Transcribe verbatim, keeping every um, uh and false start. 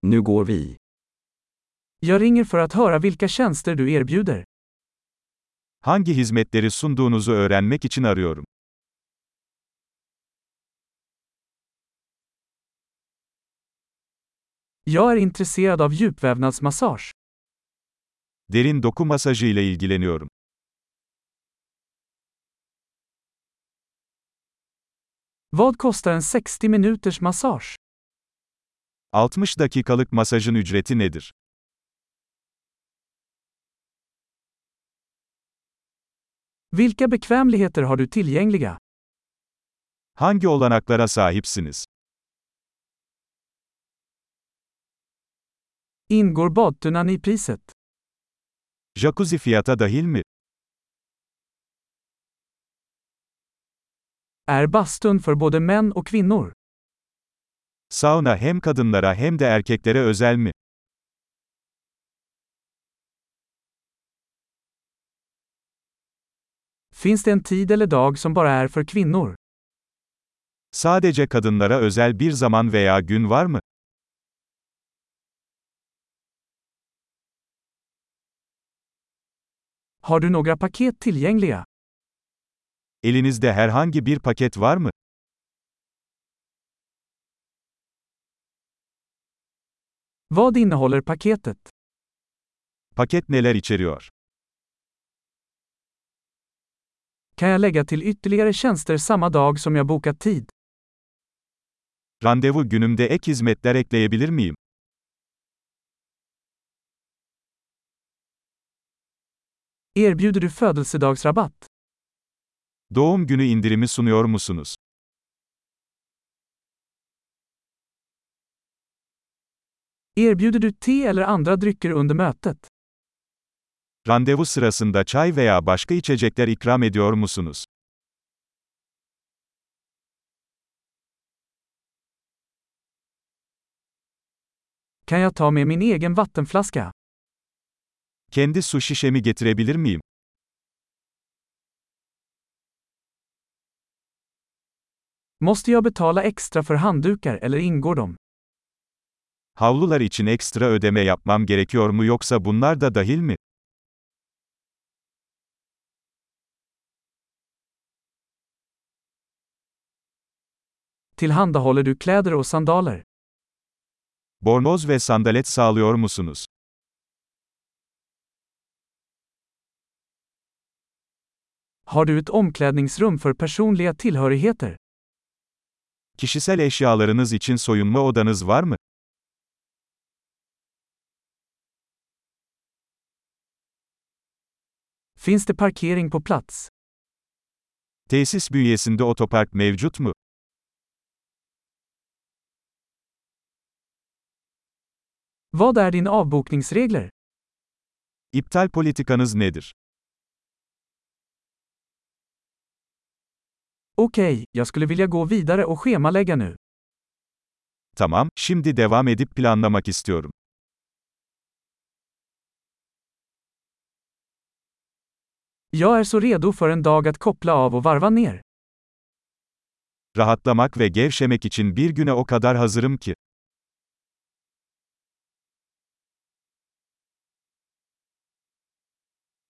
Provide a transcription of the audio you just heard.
Nu går vi. Jag ringer för att höra vilka tjänster du erbjuder. Hangi hizmetleri sunduğunuzu öğrenmek için arıyorum. Jag är intresserad av djupvävnadsmassage. Derin doku masajı ile ilgileniyorum. Vad kostar en sextio minuters massage? altmış dakikalık masajın ücreti nedir? Vilka bekvämligheter har du tillgängliga? Hangi olanaklara sahipsiniz? Ingår badtunnan i priset? Jacuzzi fiyata dahil mi? Är bastun för både män och kvinnor? Sauna hem kadınlara hem de erkeklere özel mi? Finns det en tid eller dag som bara är för kvinnor? Sadece kadınlara özel bir zaman veya gün var mı? Har du några paket tillgängliga? Elinizde herhangi bir paket var mı? Vad innehåller paketet? Paket neler içeriyor? Kan jag lägga till ytterligare tjänster samma dag som jag bokat tid? Randevu günümde ek hizmetler ekleyebilir miyim? Erbjuder du födelsedagsrabatt? Doğum günü indirimi sunuyor musunuz? Erbjuder du te eller andra drycker under mötet? Randevu sırasında çay veya başka içecekler ikram ediyor musunuz? Kan jag ta med min egen vattenflaska? Kendi su şişemi getirebilir miyim? Måste jag betala extra för handdukar eller ingår de? Havlular için ekstra ödeme yapmam gerekiyor mu yoksa bunlar da dahil mi? Tillhandahåller du kläder och sandaler? Bornoz ve sandalet sağlıyor musunuz? Har du ett omklädningsrum för personliga tillhörigheter? Kişisel eşyalarınız için soyunma odanız var mı? Finns det parkering på plats? Tesis bünyesinde otopark mevcut mu? Vad är din avbokningsregler? İptal politikanız nedir? Okej, jag skulle vilja gå vidare och schemalägga nu. Tamam, şimdi devam edip planlamak istiyorum. Jag är så redo för en dag att koppla av och varva ner. Rahatlamak ve gevşemek için bir güne o kadar hazırım ki.